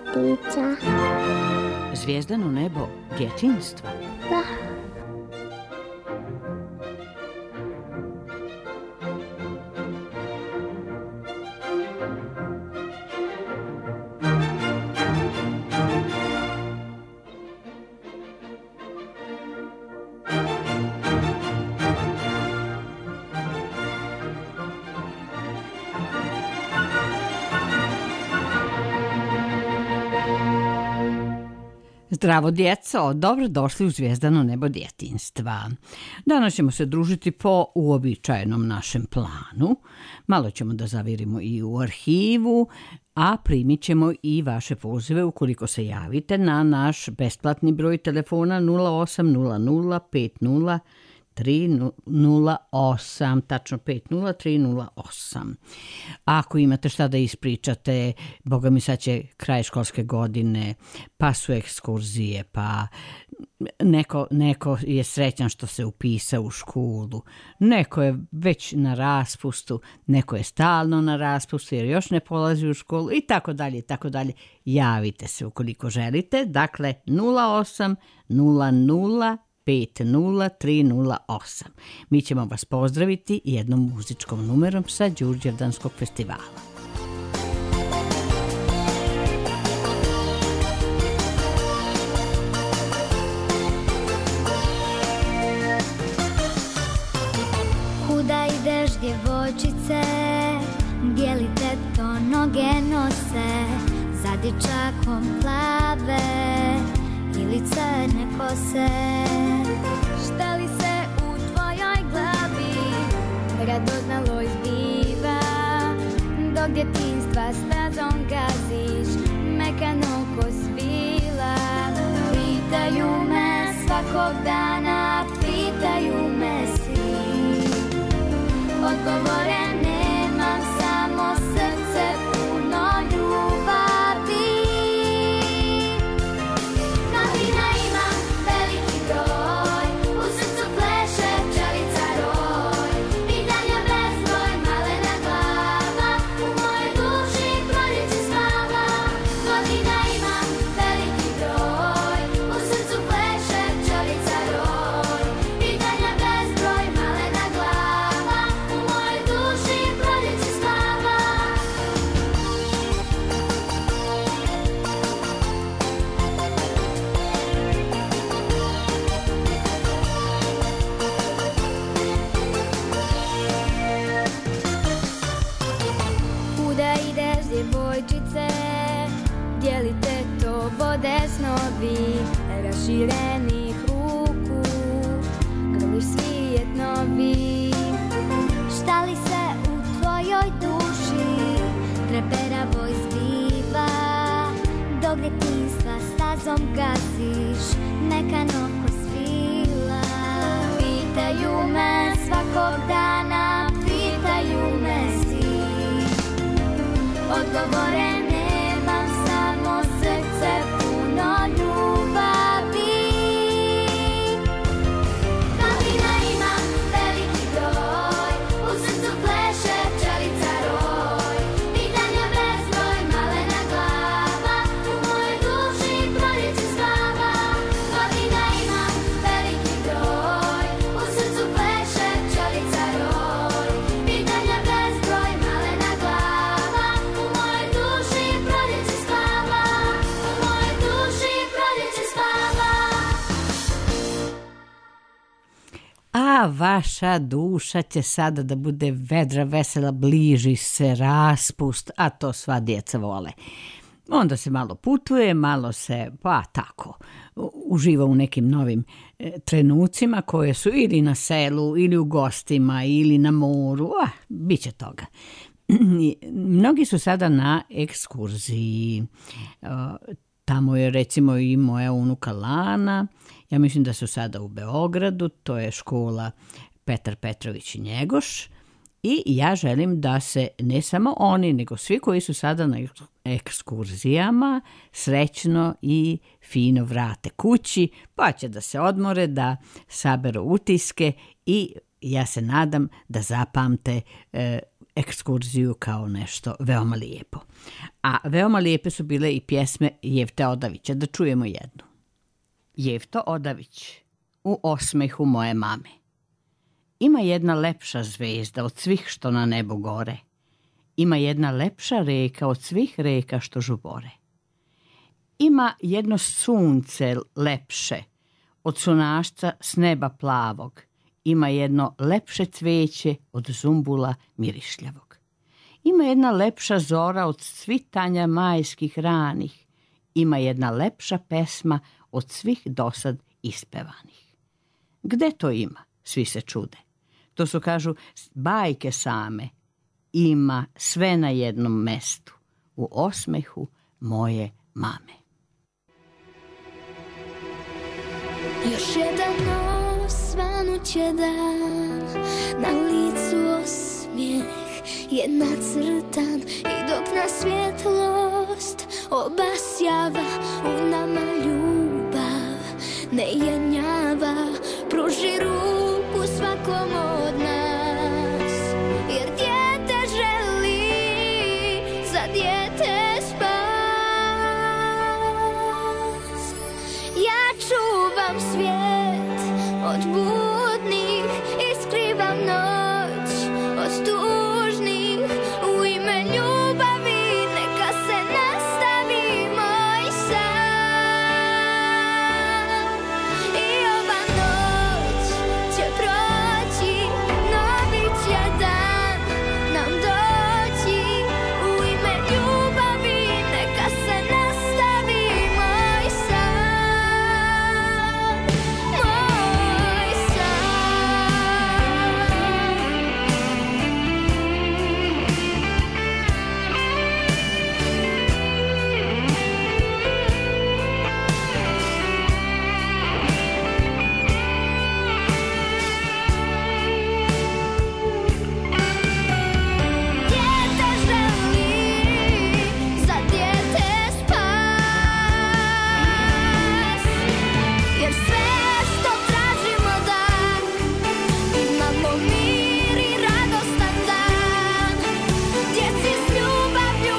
ptica. Zvijezdano nebo djetinjstva. Da. Zdravo djeco, dobrodošli u Zvijezdano nebo djetinjstva. Danas ćemo se družiti po uobičajenom našem planu. Malo ćemo da zavirimo i u arhivu, a primit ćemo i vaše pozive ukoliko se javite na naš besplatni broj telefona 0800 50 308, tačno 50308. Ako imate šta da ispričate, boga mi sad će kraj školske godine, pa su ekskurzije, pa neko je srećan što se upisao u školu, neko je već na raspustu, neko je stalno na raspustu jer još ne polazi u školu i tako dalje i tako dalje. Javite se ukoliko želite, dakle 0800 50308. Mi ćemo vas pozdraviti jednom muzičkom numerom sa Đurđevdanskog festivala. Kuda ideš, djevojčice, gdje li te to noge nose, za dječakom plave ili crne kose? Šta li se u tvojoj glavi radoznalo izbiva, dok djetinjstva stazom gaziš, mekano ko svila? Pitaju me svakog dana, pitaju me svi, odgovore nemam, samo srce puno ljubavi. Dijelite to vode snovi, raširenih ruku, grliš svijet novi. Šta li se u tvojoj duši treperavo izbiva, dok djetinjstva stazom gaziš, mekano ko svila? Pitaju me svakog dana, pitaju me svi, odgovore nemam, samo srce puno ljubavi. Godina imam veliki broj, u srcu pleše pčelica roj, pitanja bezbroj, malena glava, u mojoj duši proljeće spava. Godina imam veliki broj, u srcu pleše pčelica roj, pitanja bezbroj, malena glava, u mojoj duši proljeće spava, u mojoj duši proljeće spava. A vaša duša će sada da bude vedra, vesela, bliži se raspust, a to sva djeca vole. Onda se malo putuje, malo se, pa tako, uživa u nekim novim trenucima koje su ili na selu, ili u gostima, ili na moru, bit će toga. Mnogi su sada na ekskurziji. Tamo je recimo i moja unuka Lana, ja mislim da su sada u Beogradu, to je škola Petar Petrović i Njegoš, i ja želim da se ne samo oni, nego svi koji su sada na ekskurzijama srećno i fino vrate kući, pa će da se odmore, da saberu utiske i ja se nadam da zapamte ekskurziju kao nešto veoma lijepo. A veoma lijepe su bile i pjesme Jevte Odavića. Da čujemo jednu. Jevto Odavić, u osmehu moje mame. Ima jedna lepša zvezda od svih što na nebu gore. Ima jedna lepša reka od svih reka što žubore. Ima jedno sunce lepše od sunašca s neba plavog. Ima jedno lepše cveće od zumbula mirišljavog. Ima jedna lepša zora od svitanja majskih ranih. Ima jedna lepša pesma od svih dosad ispevanih. Gde to ima? Svi se čude. To su, kažu, bajke same. Ima sve na jednom mestu. U osmehu moje mame. Još jedan osvanuće dan, na licu osmijeh je nacrtan, i dok na svjetlost obasjava, u nama ljubav ne jenjava. Pruži ruku svakom od nas, jer dijete želi za dijete spas. Ja čuvam svijet od budnih i skrivam noć od tužnih. U ime ljubavi neka se nastavi moj san. I ova noć će proći, novi će dan nam doći. U ime ljubavi neka se nastavi moj san. Moj dijete želi za dijete spas, jer sve što tražimo da imamo mir i radostan dan. Djeci s ljubavlju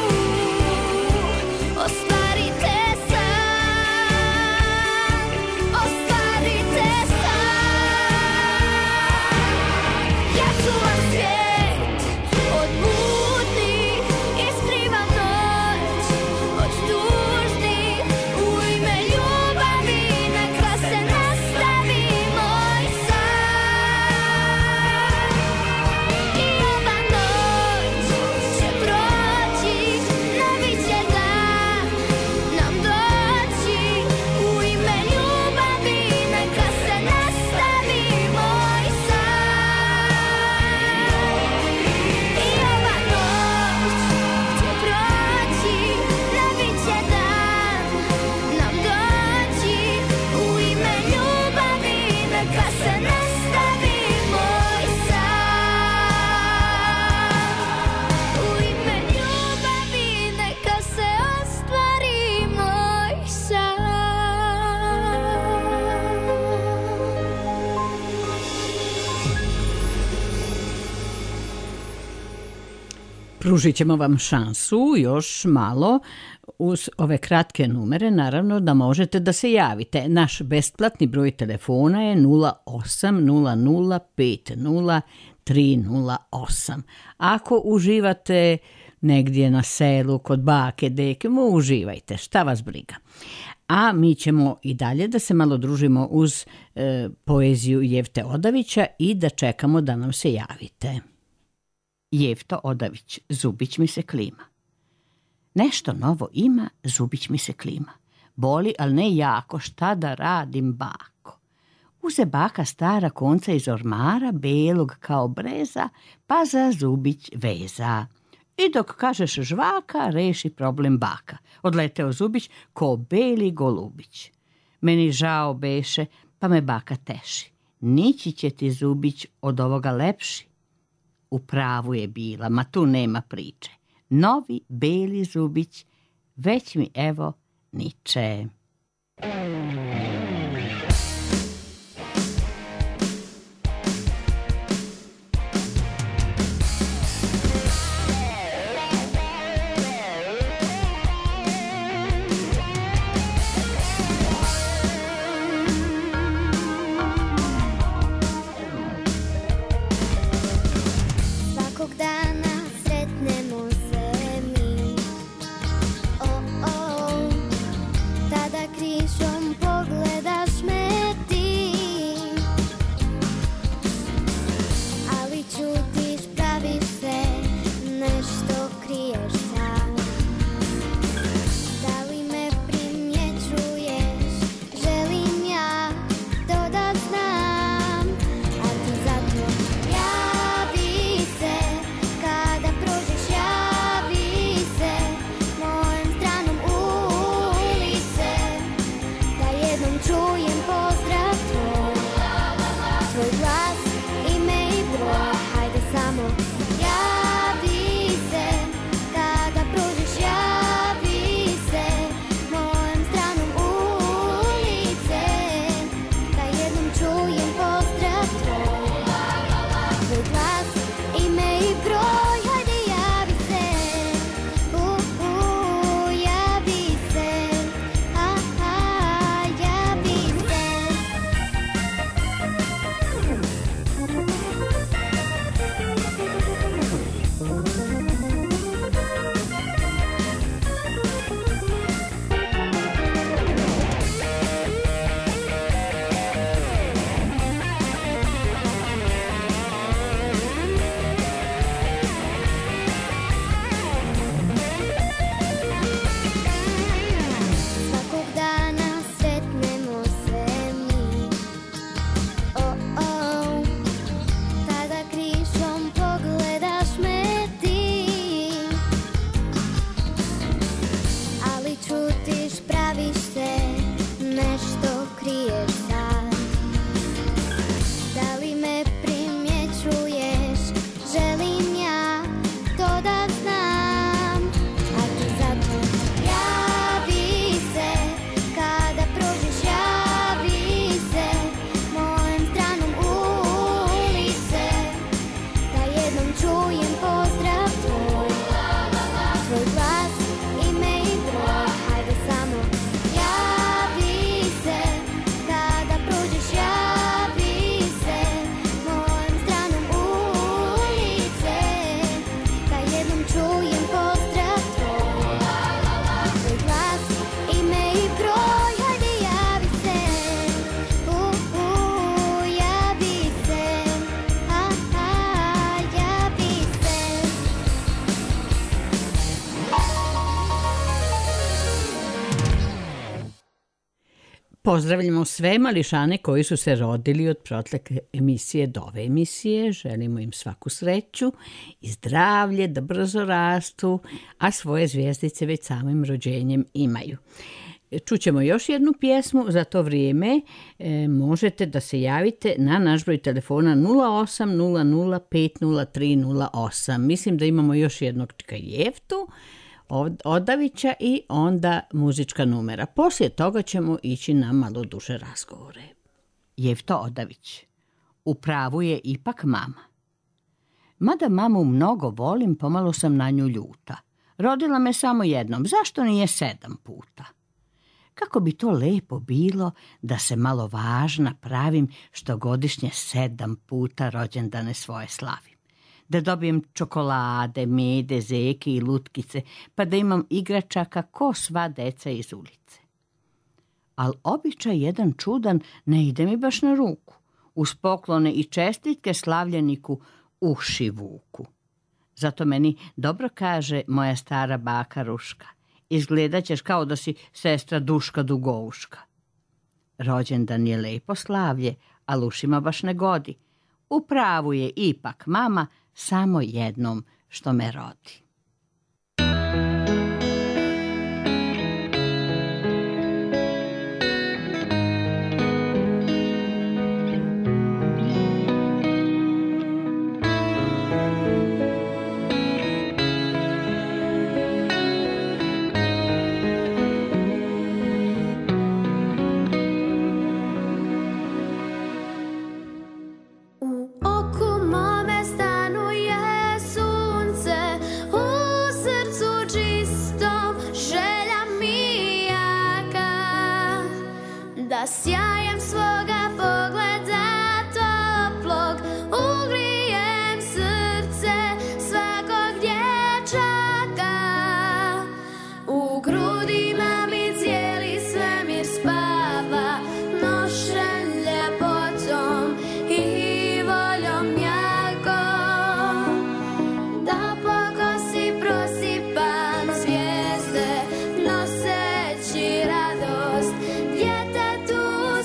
ostvarite san, ostvarite san. Ja čuvam svijet od budnih i skrivam noć od tužnih. U ime ljubavi neka se nastavi moj san. I ova noć će proći, novi će dan nam doći. U ime ljubavi neka se nastavi moj san. I ova noć će proći, novi će dan nam doći. U ime ljubavi neka se nastavi moj san. U ime ljubavi neka se ostvari moj san. Pružit ćemo vam šansu još malo uz ove kratke numere, naravno da možete da se javite. Naš besplatni broj telefona je 0800503038. Ako uživate negdje na selu kod bake, deke, uživajte, šta vas briga. A mi ćemo i dalje da se malo družimo uz poeziju Jevte Odavića i da čekamo da nam se javite. Jevto Odavić, zubić mi se klima. Nešto novo ima, zubić mi se klima. Boli, al ne jako, šta da radim, bako? Uze baka stara konca iz ormara, belog kao breza, pa za zubić veza. I dok kažeš žvaka, reši problem baka. Odleteo zubić ko beli golubić. Meni žao beše, pa me baka teši. Nići će ti zubić od ovoga lepši. U pravu je bila, ma tu nema priče. Novi beli zubić već mi evo niče. Pozdravljamo sve mališane koji su se rodili od protekle emisije do ove emisije. Želimo im svaku sreću i zdravlje, da brzo rastu, a svoje zvijezdice već samim rođenjem imaju. Čućemo još jednu pjesmu, za to vrijeme možete da se javite na naš broj telefona 0800503008. Mislim da imamo još jednog Jeftu Odavića i onda muzička numera. Poslije toga ćemo ići na malo duže razgovore. Jefto Odavić. U pravu je ipak mama. Mada mamu mnogo volim, pomalo sam na nju ljuta. Rodila me samo jednom, zašto nije 7 puta? Kako bi to lepo bilo da se malo važna pravim što godišnje 7 puta rođendane svoje slavim. Da dobijem čokolade, mede, zeke i lutkice, pa da imam igračaka ko sva deca iz ulice. Al običaj jedan čudan ne ide mi baš na ruku. Uz poklone i čestitke slavljeniku uši vuku. Zato meni dobro kaže moja stara baka Ruška. Izgledat ćeš kao da si sestra Duška Dugouška. Rođendan je lepo slavlje, a ušima baš ne godi. U pravu je ipak mama, samo jednom što me rodi. Sjajem svoga pogleda toplog, ugrijem srce svakog dječaka. U grudima mi cijeli svemir spava, nošen ljepotom i voljom jakom. Da po kosi prosipam zvijezde, noseći radost djetetu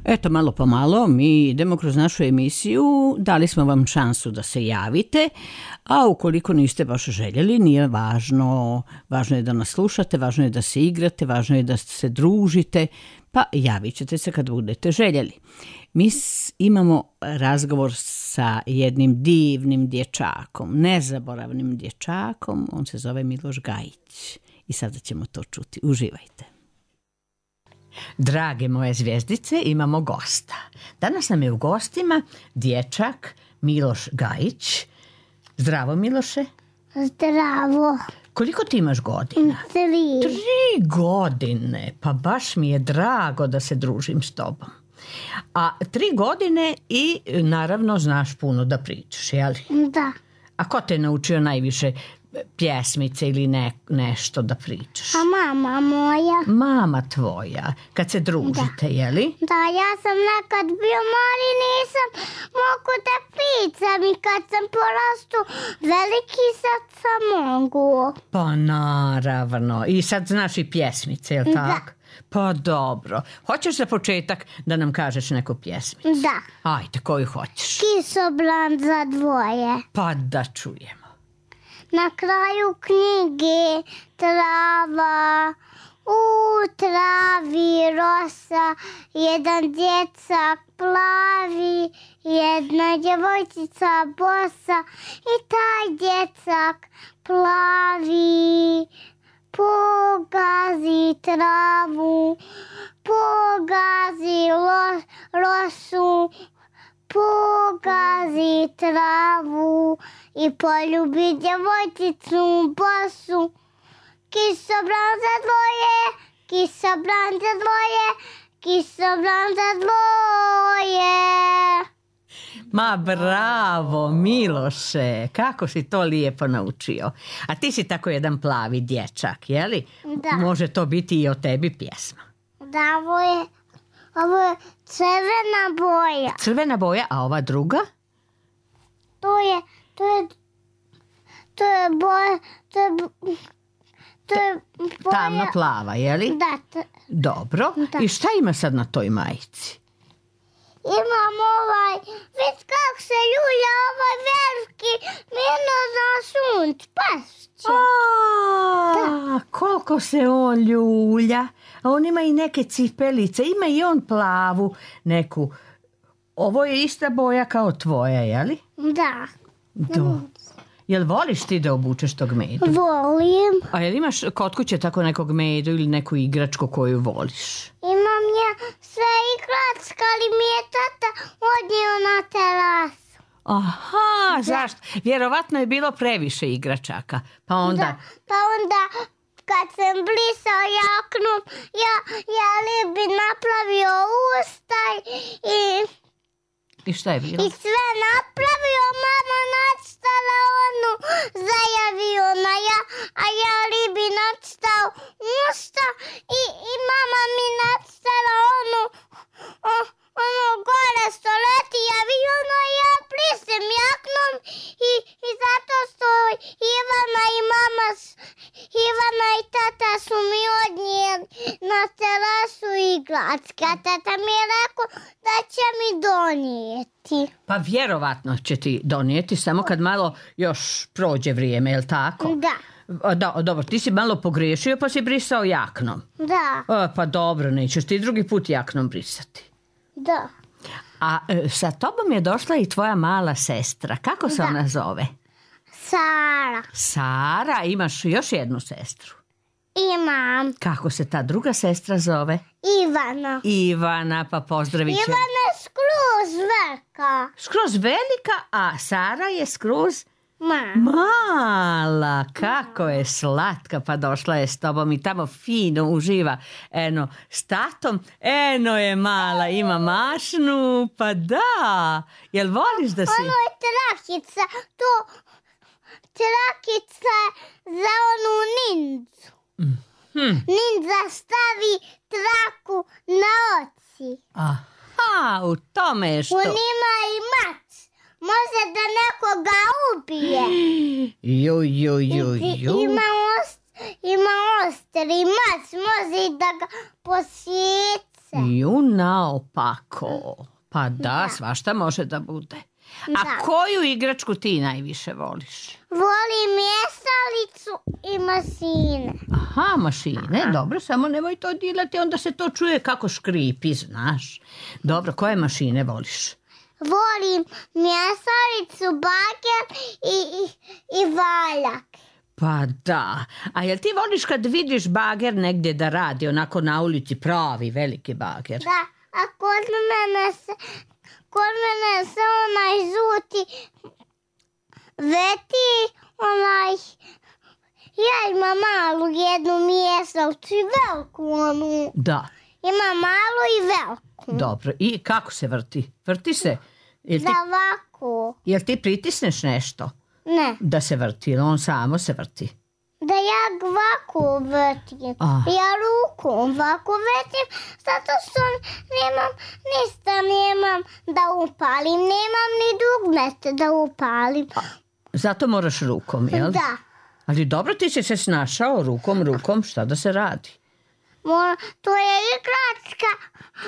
Eto, malo po malo mi idemo kroz našu emisiju, dali smo vam šansu da se javite, a ukoliko niste baš željeli, nije važno. Važno je da nas slušate, važno je da se igrate, važno je da se družite, pa javit ćete se kad budete željeli. Mi imamo razgovor sa jednim divnim dječakom, nezaboravnim dječakom, on se zove Miloš Gajić i sada ćemo to čuti. Uživajte. Drage moje zvjezdice, imamo gosta. Danas nam je u gostima dječak Miloš Gajić. Zdravo, Miloše. Zdravo. Koliko ti imaš godina? 3. 3 godine. Pa baš mi je drago da se družim s tobom. A 3 godine i naravno znaš puno da pričaš, jel? Da. A ko te je naučio najviše pjesmice ili nešto da pričaš? A mama moja? Mama tvoja, kad se družite, jeli? Da, ja sam nekad bio mali, nisam mogu da pričam i kad sam porastu veliki sad sam mogu. Pa naravno, i sad znaš i pjesmice, jel tako? Pa dobro. Hoćeš za početak da nam kažeš neku pjesmicu? Da. Ajde, koju hoćeš? Kisobran za dvoje. Pa da čujemo. Na kraju knjige trava, u travi rosa, jedan dječak plavi, jedna djevojčica bosa i taj dječak plavi pogazi travu, pogazi rosu, pogazi travu i poljubi djevojčicu bosu. Kisobran za dvoje, kisobran za dvoje, kisobran za dvoje. Ma bravo, Miloše, kako si to lijepo naučio. A ti si tako jedan plavi dječak, jeli? Da. Može to biti i o tebi pjesma. Da, ovo je crvena boja. Crvena boja, a ova druga? To je boja, to je boja. Tamno plava, jeli? Da. Dobro. Da. I šta ima sad na toj majici? Imam vidi kako se ljulja ovaj veliki minozan sunč, pašće. Koliko se on ljulja. A on ima i neke cipelice, ima i on plavu neku. Ovo je ista boja kao tvoja, jeli? Da. Jel voliš ti da obučeš tog medu? Volim. A jel imaš kod kuće tako nekog medu ili neku igračku koju voliš? Imam ja sve igračka, ali mi je tata odnio na terasu. Aha, zašto? Vjerovatno je bilo previše igračaka. Pa onda Kad sam brisao jaknu, ja bi napravio ustaj I šta je bilo? i sve napravio, mama nacrtala onu zajavio a ja bi nacrtao usta i mama mi nacrtala ono gore stoleti aviona i ja brisem jaknom i zato što Ivana i tata su mi odnijeli na terasu igračke, a tata mi je rekao da će mi donijeti. Pa vjerovatno će ti donijeti, samo kad malo još prođe vrijeme, jel tako? Da. Dobro, ti si malo pogriješio pa si brisao jaknom. Da. Pa dobro, nećeš ti drugi put jaknom brisati. Da. A sa tobom je došla i tvoja mala sestra. Kako se ona zove? Sara. Sara, imaš još jednu sestru? Imam. Kako se ta druga sestra zove? Ivana, pa pozdravit ću. Ivana je skroz velika. Skroz velika, a Sara je skroz mala. Kako je slatka, pa došla je s tobom i tamo fino uživa. Eno, s tatom, eno je mala, ima mašnu, pa da. Jel voliš da si... Ono je trakica, trakica za onu ninđu. Ninđa stavi traku na oci. Aha, u tome je što... On ima i mač. Može da nekoga ubije. Ima ostri mač. Može i da ga posjeca. Ju naopako. Pa da, svašta može da bude. A koju igračku ti najviše voliš? Volim mjestalicu i mašine. Aha, mašine, dobro, samo nemoj to dilati, onda se to čuje kako škripi, znaš. Dobro, koje mašine voliš? Volim mjestalicu, bager i valjak. Pa da, a jel ti voliš kad vidiš bager negdje da radi, onako na ulici, pravi veliki bager? Da, a kod mene se onaj žuti veti, ja imam malu jednu mjestalicu i veliku onu. Da. Imam malu i veliku. Dobro, i kako se vrti? Vrti se? Da, ovako. Jel ti pritisneš nešto? Ne. Da se vrti, ili on samo se vrti? Da ja ovako vrtim. Ja rukom ovako vrtim, zato što nemam da upalim. Nemam ni dugmete da upalim. Zato moraš rukom, jel? Da. Ali dobro, ti si se snašao rukom, šta da se radi? To je igračka,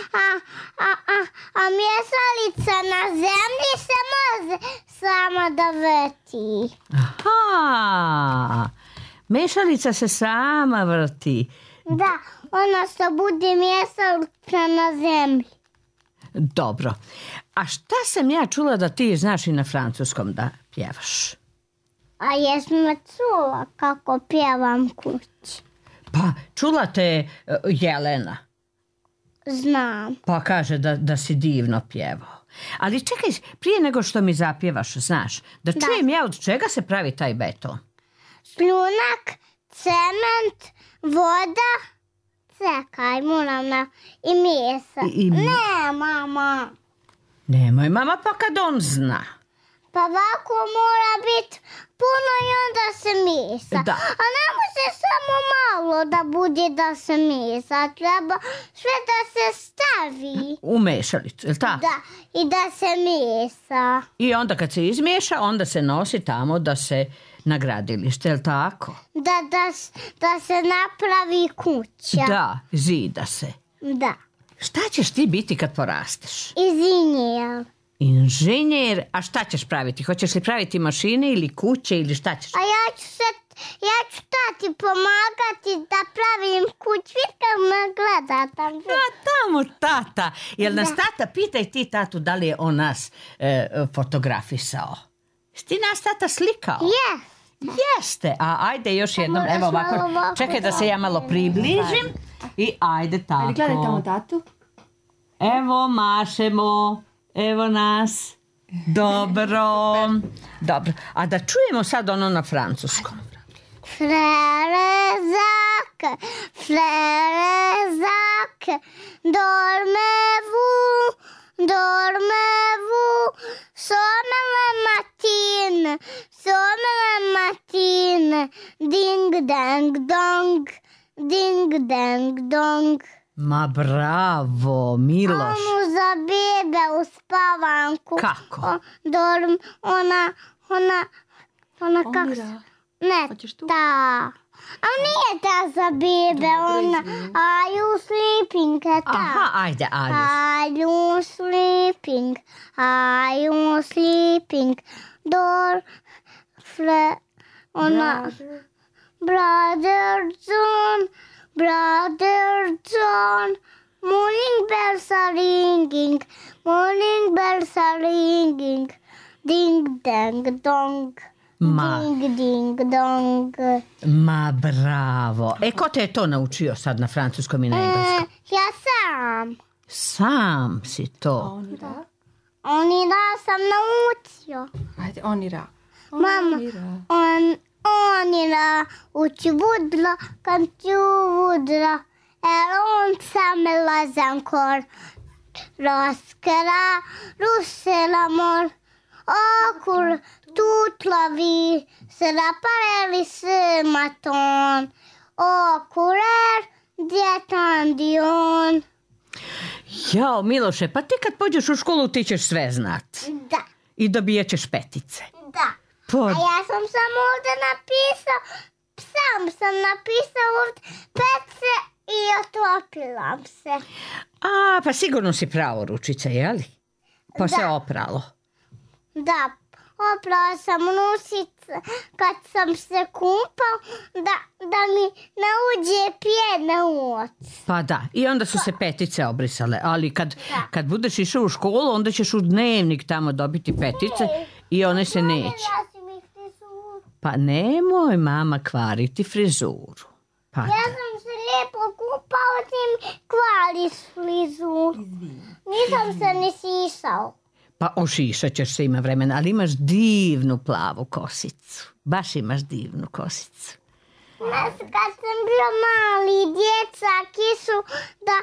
a mješalica na zemlji se može sama da vrti. Aha, mešalica se sama vrti. Da, ona se bude mješalica na zemlji. Dobro, a šta sam ja čula da ti znaš i na francuskom da pjevaš? A jesmo čula kako pjevam kući? Pa čula te Jelena. Znam. Pa kaže da si divno pjevao. Ali čekaj, prije nego što mi zapjevaš, znaš, da čujem ja od čega se pravi taj beton. Šljunak, cement, voda, čekaj, moram i mesa. Ne, mama. Nemoj, mama, pa kad on zna. Pa ovako mora biti puno i onda se mesa. Da. A ne može samo malo da bude da se mesa. Treba sve da se stavi. U mešalicu, je li tako? Da, i da se mesa. I onda kad se izmiješa, onda se nosi tamo da se na gradilište, je li tako? Da se napravi kuća. Da, zida se. Da. Šta ćeš ti biti kad porasteš? Inženjer. Inženjer, a šta ćeš praviti? Hoćeš li praviti mašine ili kuće ili šta ćeš? A ja ću tati pomagati da pravim kuću, kad me gleda tamo. Tamo tata. Jel nas tata, pitaj ti tatu da li je on nas fotografisao. Jesi ti nas tata slikao? Jeste. A ajde još jednom, evo ovako, čekaj da se ja malo približim i ajde tako. Ajde, gledaj tamo tatu. Evo mašemo. Evo nas. Dobro. A da čujemo sad ono na francuskom. Frère Jacques, dormez-vous, sonne le matin, ding dang dong. Ma bravo, Miloš. Onu za bebe u spavanku. Kako? Ona kako se... Ne, ta. A nije ta za bebe, ona... Are you sleeping? Ta. Aha, ajde, ajde. Are you sleeping? Ona... Brother John, morning bells are ringing, ding dang dong, ding dong. Ma bravo. Ko te je to naučio sad na francuskom i na engleskom? Ja sam. Sam si to. Onira sam naučio. Ajde, onira. Mama, onira uči vudla, quand tu voudras. On s'amuse encore lorsqu'elle rousse l'amour. Au toute la vie sera pareille ce matin. Au coureur d'attention. Jao, Miloše, pa ti kad pođeš u školu ti ćeš sve znat. Da. I dobijat ćeš petice. Da. A ja sam samo ovdje napisao ovdje 5 I otopila se. A, pa sigurno si pravo ručice, jeli? Pa se opralo. Da, oprala sam ručice kad sam se kumpao da mi ne uđe pjena u oči. Pa da, i onda su se petice obrisale, ali kad budeš išao u školu, onda ćeš u dnevnik tamo dobiti petice i one se neće. Pa nemoj mama kvariti frizuru. Pa ja sam se lijepo kupao, ti mi kvariš frizuru. Nisam se ni sisao. Pa ošišat ćeš se, ima vremena, ali imaš divnu plavu kosicu. Baš imaš divnu kosicu. Kad sam bio mali dječak su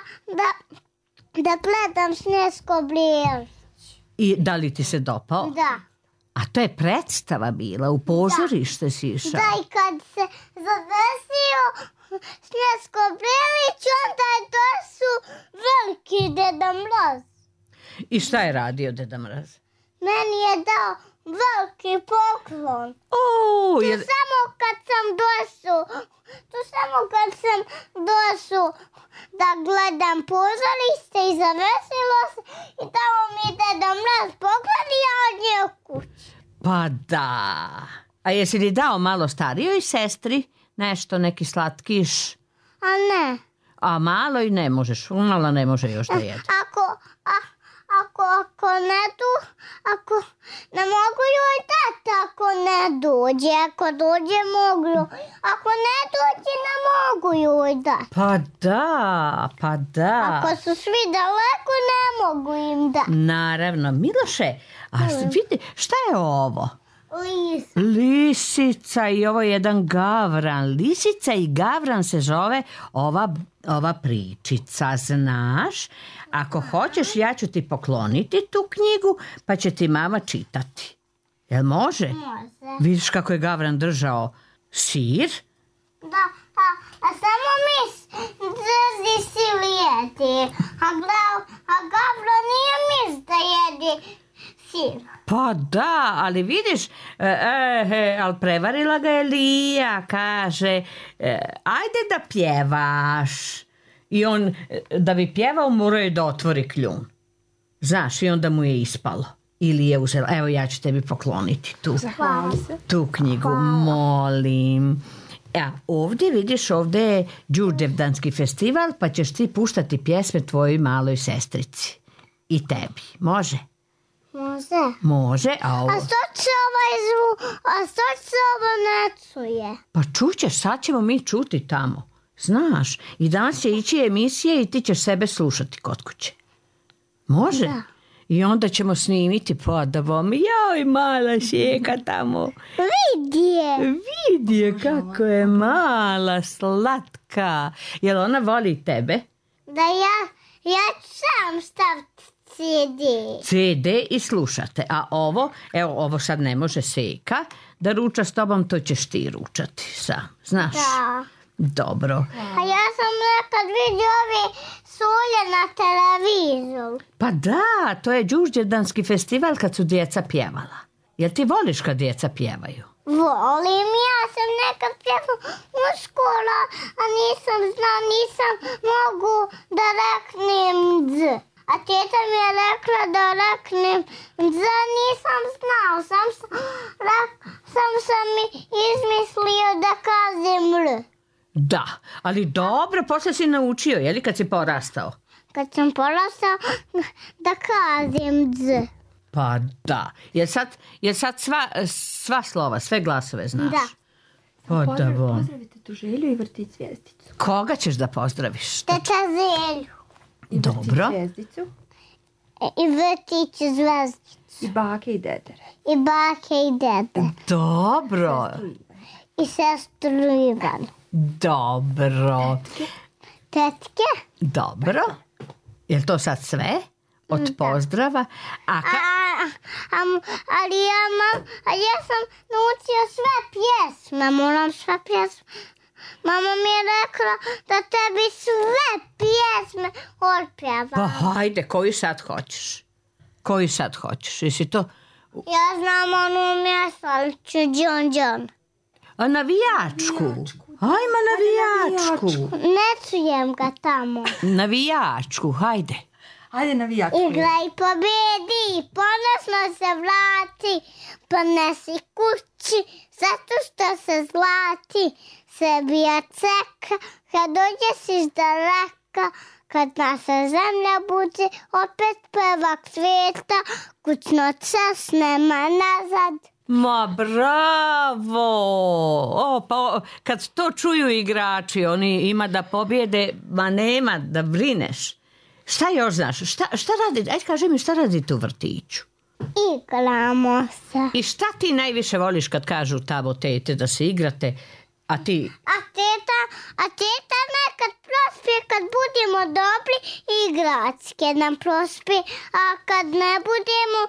da gledam Snežko Brijelić. I da li ti se dopao? Da. A to je predstava bila, u pozorište si išao. Da, i kad se zadesio Snežko Brijelić, onda je došao veliki Deda Mraz. I šta je radio Deda Mraz? Meni je dao veliki poklon. Samo kad sam došao da gledam pozorište i zavesilo se i dao mi Deda Mraz poklon i ja od nje kući. Pa da. A jesi li dao malo starijoj sestri nešto, neki slatkiš? A ne. A malo i ne možeš, malo ne može još da jede. Ako ne mogu joj dati, ako ne dođe, ako dođe mogu, ako ne dođe ne mogu joj dati. Pa da. Ako su svi daleko ne mogu im dati. Naravno, Miloše, a vidi, šta je ovo? Lisica i ovo je jedan gavran. Lisica i gavran se zove ova pričica, znaš? Ako hoćeš, ja ću ti pokloniti tu knjigu, pa će ti mama čitati. Jel može? Može. Vidiš kako je gavran držao sir? Da, a samo drži si lijeti. A gavran nije mis da jedi sir. Pa da, ali vidiš, ali prevarila ga je Lija, kaže, ajde da pjevaš. I on, da bi pjevao, morao je da otvori kljun. Znaš, i onda mu je ispalo. Ili je uzela, evo ja ću tebi pokloniti tu knjigu, molim. Ovdje vidiš, ovdje je Đurđevdanski festival, pa ćeš ti puštati pjesme tvojoj maloj sestrici. I tebi, može? Može, a ovo... A što se ovo ne čuje? Pa čućeš, sad ćemo mi čuti tamo. Znaš, i danas će ići emisije i ti ćeš sebe slušati kod kuće. Može? Da. I onda ćemo snimiti podobom. Joj, mala Sjeka tamo. Vidi je kako je mala, slatka. Jel ona voli tebe? Da, ja sam staviti CD i slušate. A ovo sad ne može Seka da ruča s tobom, to ćeš ti ručati sam. Znaš? Da. Dobro. A ja sam nekad vidio ove sulje na televizoru. Pa da, to je Đurđevdanski festival kad su djeca pjevala. Jel ti voliš kad djeca pjevaju? Volim, ja sam nekad pjevala u škola, a nisam mogu da reknem dz. A teta mi je rekla da reknem dz, nisam znao, sam mi izmislio da kažem r. Da, ali dobro, posle si naučio, je li kad si porastao? Kad sam porastao, da kažem dz. Pa da, jer sad sva slova, sve glasove znaš? Da. Pozdravite tu Želju i vrtić Zvjezdicu. Koga ćeš da pozdraviš? Teta Želju. Dobro. I vrtić Zvjezdicu. I vrtić Zvjezdicu. I bake i dedere. I bake i dede. Dobro. I sestru Ivanu. Dobro. Tetke? Dobro. Je li to sad sve od pozdrava? Ali ja sam naučio sve pjesme. Moram sve pjesme. Mama mi je rekla da tebi sve pjesme otpjevam. Pa hajde, koju sad hoćeš? Jesi to... Ja znam onu mjesalicu Đon Đon. A navijačku? Ajma navijačku. Ne čujem ga tamo. Navijačku, hajde. Ajde navijačku. Igraj, pobedi, ponosno se vrati, ponesi kući, zato što se zlati. Srbija čeka, kad dođeš iz daleka, kad naša zemlja bude opet prvak svijeta, kućno čas nema nazad. Ma bravo! Kad to čuju igrači, oni ima da pobjede, ma nema da brineš. Šta još znaš? Šta radi? Ajde kaži mi šta radite u vrtiću? Igramo se. I šta ti najviše voliš kad kažu tamo tete da se igrate, a ti... A teta nekad prospije kad budemo dobri, igračke nam prospije, a kad ne budemo,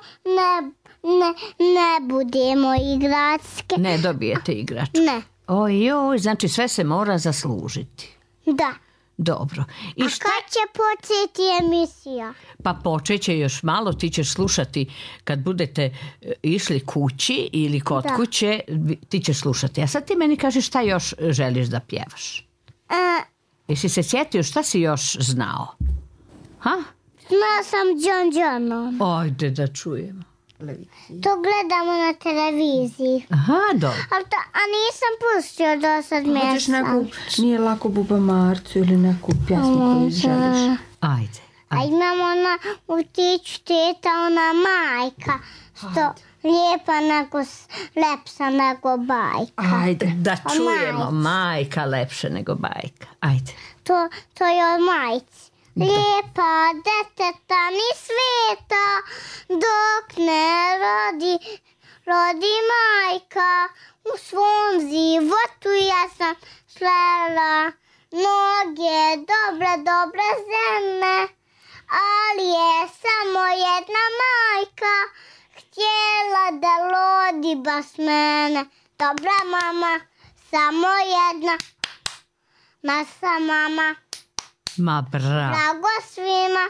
ne budemo igračke. Ne dobijete igračku? Ne. Ojoj, znači sve se mora zaslužiti. Da. Dobro. I a kad će početi emisija? Pa počeće još malo, ti ćeš slušati kad budete išli kući ili kod kuće, ti ćeš slušati. A sad ti meni kažeš šta još želiš da pjevaš. Jesi se sjetio šta si još znao? Ha? Znao sam Đon. Ajde da čujemo. To gledamo na televiziji. Aha, dobro. A nisam pustio do sad mjesta. Hoćeš neku, nije lako Buba Marcu ili neku pjesmu koju želiš? Ajde. A imamo ona u tiću teta, ona majka. Što lijepa nego, lepša nego bajka. Ajde. Da čujemo, majka lepše nego bajka. Ajde. To je o majci. Lijepa deteta ni svijeta, dok ne rodi majka. U svom životu ja sam slela mnoge dobre zemlje, ali je samo jedna majka htjela da rodi baš mene. Dobra mama, samo jedna, naša mama. Ma bravo. Blago svima.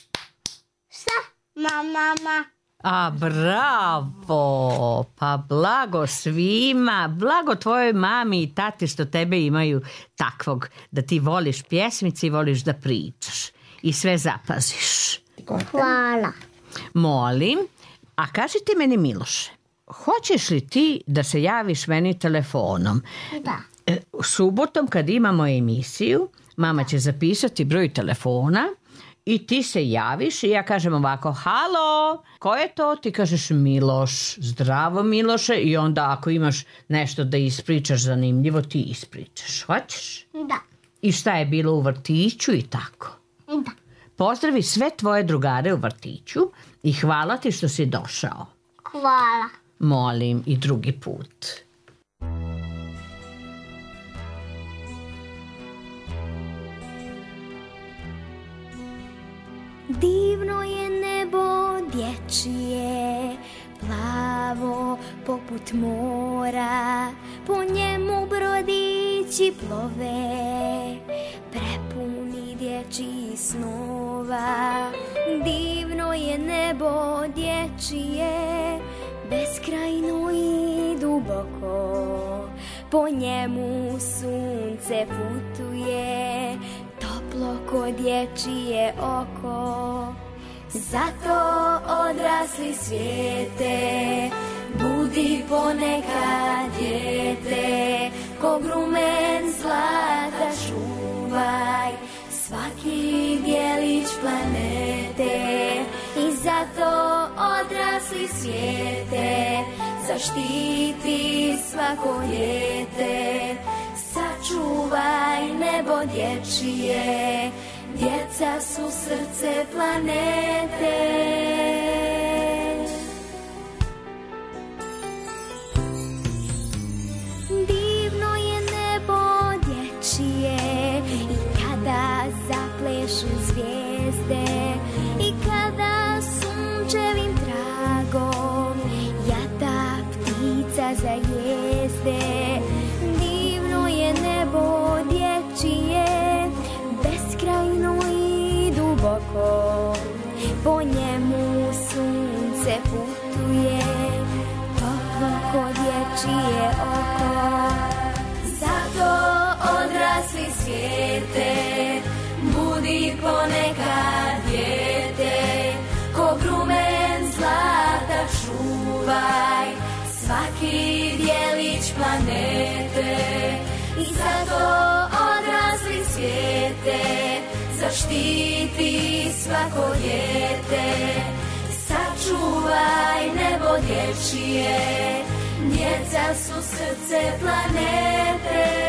Mama. A bravo. Pa blago svima. Blago tvojoj mami i tati što tebe imaju takvog da ti voliš pjesmice i voliš da pričaš. I sve zapaziš. Hvala. Molim. A kaži ti meni Miloše, hoćeš li ti da se javiš meni telefonom? Da. Subotom kad imamo emisiju, mama će zapisati broj telefona i ti se javiš i ja kažem ovako, halo, ko je to? Ti kažeš Miloš, zdravo Miloše, i onda ako imaš nešto da ispričaš zanimljivo, ti ispričaš. Hoćeš? Da. I šta je bilo u vrtiću i tako. Da. Pozdravi sve tvoje drugare u vrtiću i hvala ti što si došao. Hvala. Molim i drugi put. Divno je nebo dječje, plavo poput mora, po njemu brodići plove, prepuni dječjih snova. Divno je nebo dječje, beskrajno i duboko, po njemu sunce putuje, toplo ko dječje oko. Zato odrasli svijete, budi ponekad dijete, ko grumen zlata čuvaj svaki djelić planete. I zato odrasli svijete, zaštiti svako dijete, sačuvaj nebo dječje, djeca su srce planete. Divno je nebo dječje i kada zaplešu zvijezde i kada sunčevim tragom jata ptica zajezde. Divno je nebo dječje, beskrajno i duboko, po njemu sunce putuje, toplo ko dječje oko. Zato sačuvaj svaki dijelić planete i zato odrasli svijete zaštiti svako dijete. Sačuvaj nebo dječje, djeca su srce planete.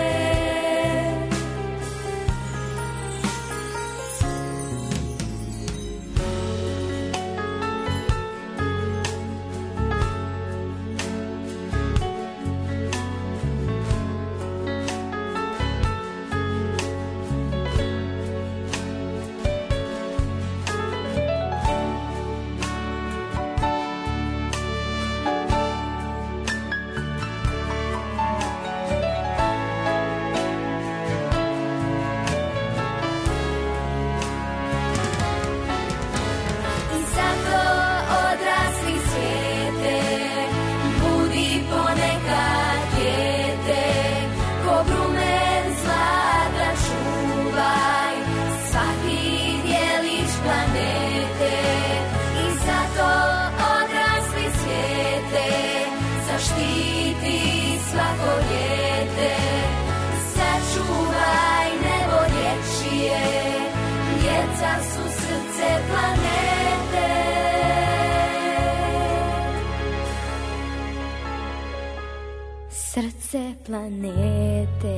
Srce planete.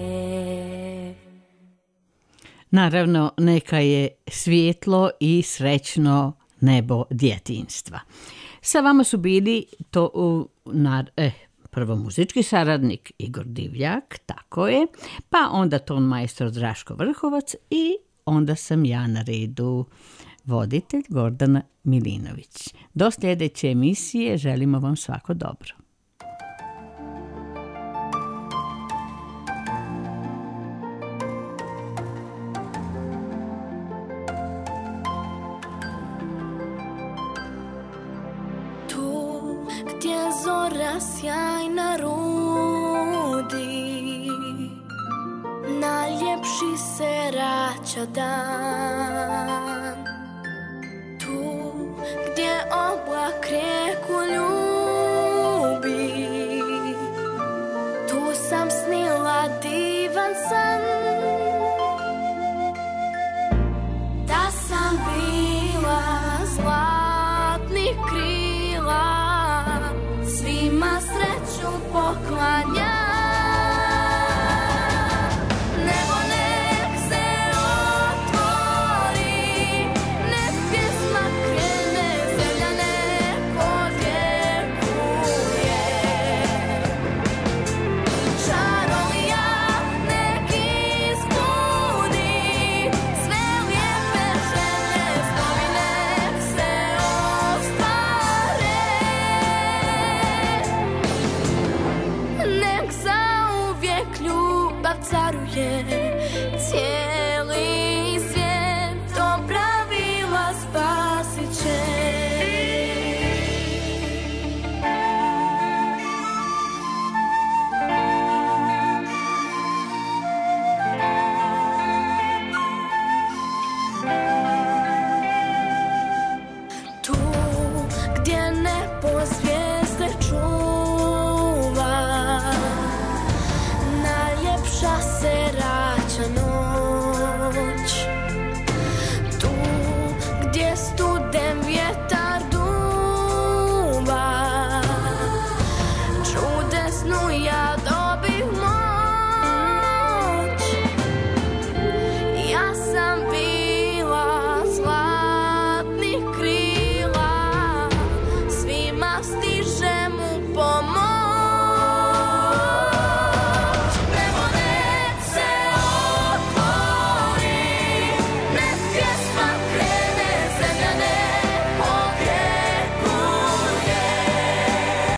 Naravno, neka je svjetlo i srećno nebo djetinjstva. Sa vama su bili prvo muzički saradnik Igor Divljak, tako je, pa onda ton majstor Draško Vrhovac i onda sam ja na redu, voditelj Gordana Milinović. Do sljedeće emisije želimo vam svako dobro. Gdje zora sjajna rodi, najljepši se rađa dan. Tu gdje oblak rijeku ljubi, tu sam snila divan san. Da sam bila zlatnih krila, svima sreću poklanja. Nebo nek se otvori, nek pjesma krene, zemlja nek odjekuje. Čarolija nek ispuni sve lijepe želje, snovi nek se ostvare. Nek zauvijek ljubav caruje, cijeli svijet do pravila spasit će. Tu gdje ne postoji